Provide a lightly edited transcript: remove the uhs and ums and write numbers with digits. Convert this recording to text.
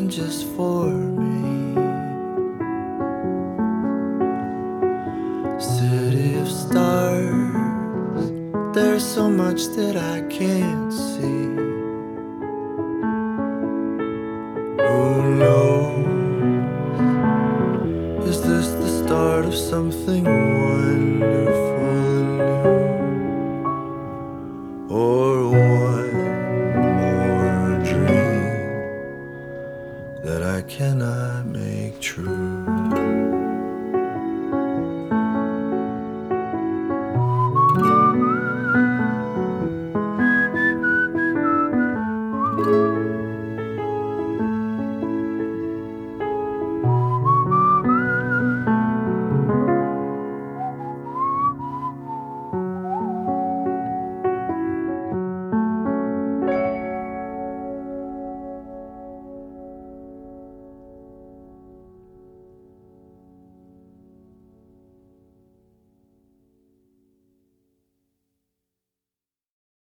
something just for me. City of stars, there's so much that I can't see. Who knows? Is this the start of something wonderful and new? Or one more dream that I cannot make true?